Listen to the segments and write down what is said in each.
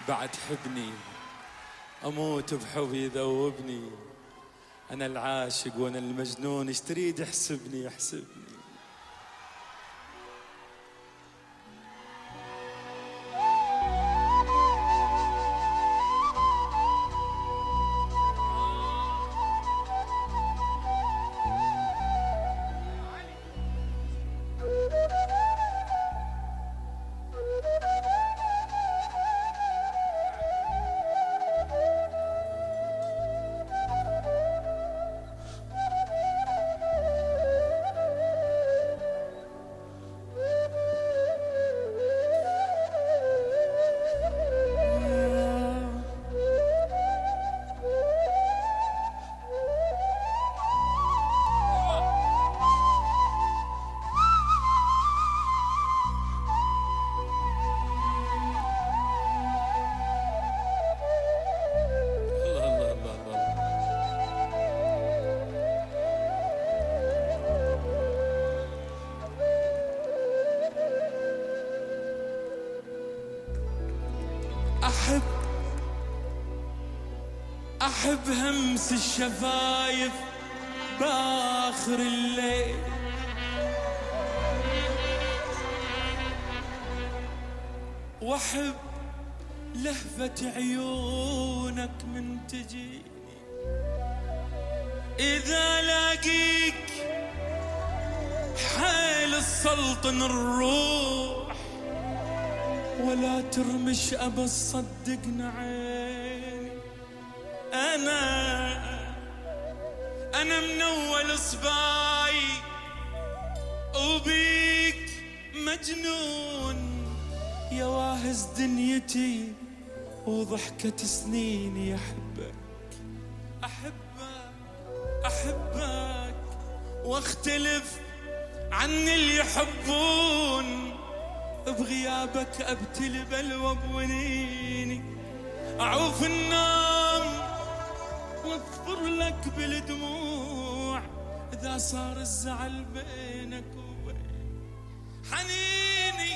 بعد حبني أموت بحبي يذوبني. أنا العاشق وأنا المجنون، ايش تريد احسبني احسبني. أحب همس الشفايف بآخر الليل، وأحب لهفة عيونك من تجيني. إذا لاقيك حيل السلطن الروح، ولا ترمش أبى تصدقنا عيني. أنا من أول صباي وبيك مجنون، يا واهز دنيتي وضحكة سنيني. أحبك واختلف عن اللي يحبون، بغيابك أبتلي بلوى بونيني. أعوف النوم واظفر لك بالدموع، إذا صار الزعل بينك وبين حنيني.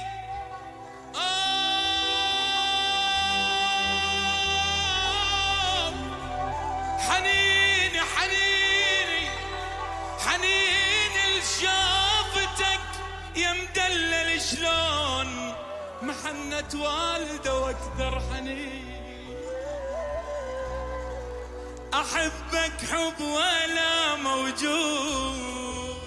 حنيني حنيني حنيني لشوفتك يا مدلل، شلون محنة والده واكثر حنين. أحبك حب ولا موجود،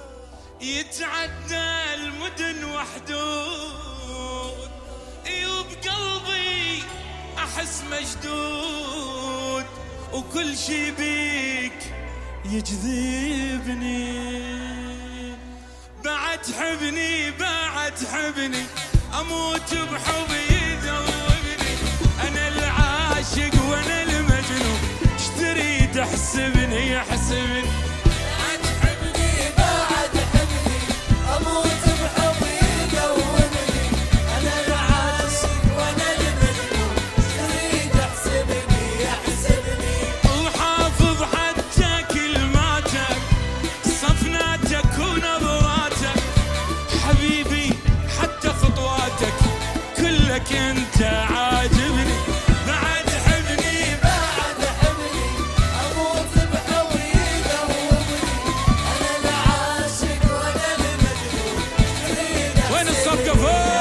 يتعدى المدن وحدود. وبقلبي أحس مشدود، وكل شي بيك يجذبني. بعد حبني بعد حبني، أموت بحبي يذوبني. أنا العاشق وأنا المجنون، ايش تريد احسبني احسبني. بعد حبني بعد حبني، أموت بحبي يذوبني. أنا العاشق وأنا المجنون، ايش تريد احسبني احسبني. وحافظ حتى كلماتك، صفناتك ونبراتك، حبيبي حتى خطواتك، كلك انت عاجبني. بعد حبني بعد حبني، أموت بحبي يذوبني. أنا العاشق وأنا المجنون، تريد وين الصفقة فوق؟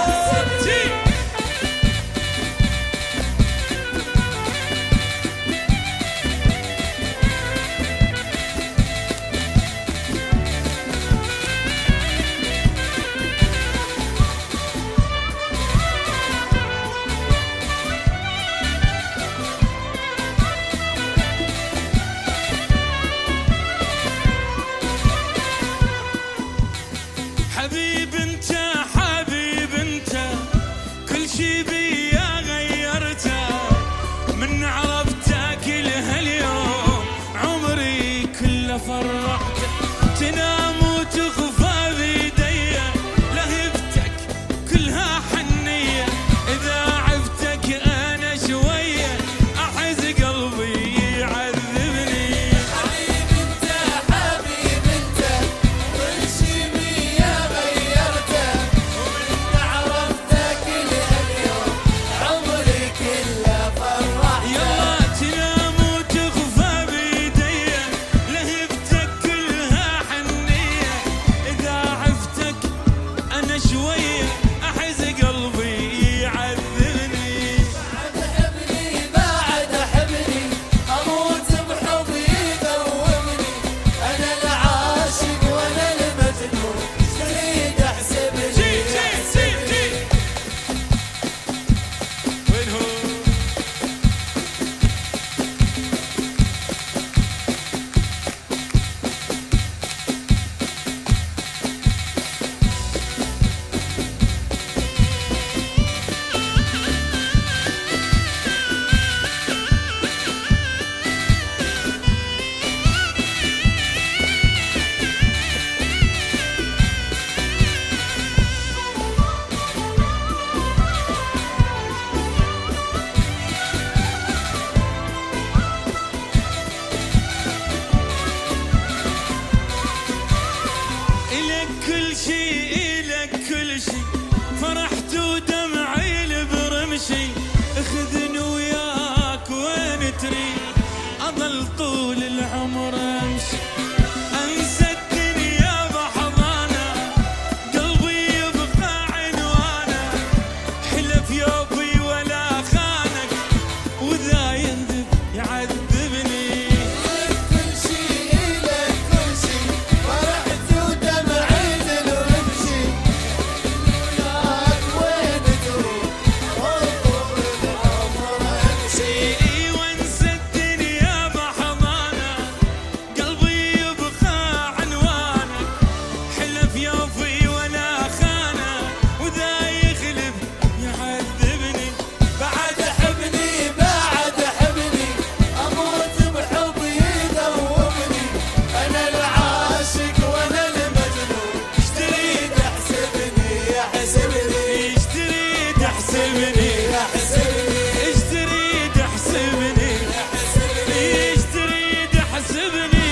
احسبني ايش تريد احسبني ايش تريد احسبني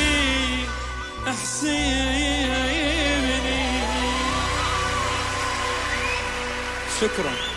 احسبني. شكرا.